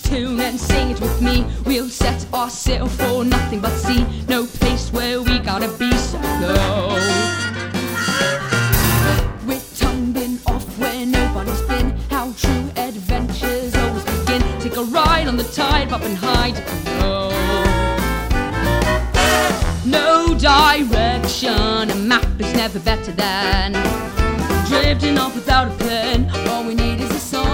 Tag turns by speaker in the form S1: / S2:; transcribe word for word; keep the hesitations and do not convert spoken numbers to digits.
S1: tune and sing it with me. We'll set our sail for nothing but sea. No place where we gotta be, so go. We're tumbling off where nobody's been. How true adventures always begin. Take a ride on the tide, up and hide. No, no direction. A map is never better than drifting off without a plan. All we need is a song.